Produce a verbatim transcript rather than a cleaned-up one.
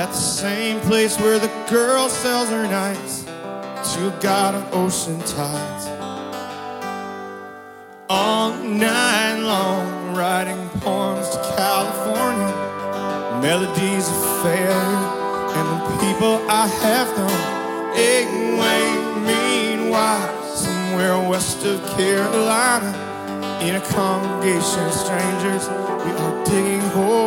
at the same place where the girl sells her nights to a god of ocean tides. All night long, writing poems to California, melodies of failure, and the people I have known. Anyway, meanwhile, somewhere west of Carolina, in a congregation of strangers, we are digging holes.